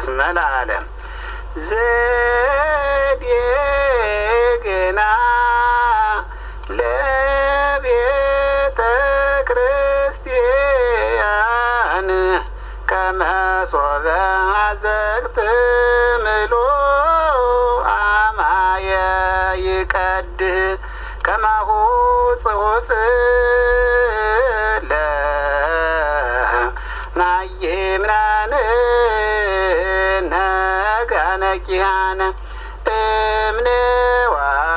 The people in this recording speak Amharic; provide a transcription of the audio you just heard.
እስመ ለዓለም ዘዴግና ለቤተ ክርስቲያን ከመሶበ አዘቅት ምሎ አማየ ይቀድህ ከማሁ ጽሑፍ ለማይምናን ነጋነቂያን እምነ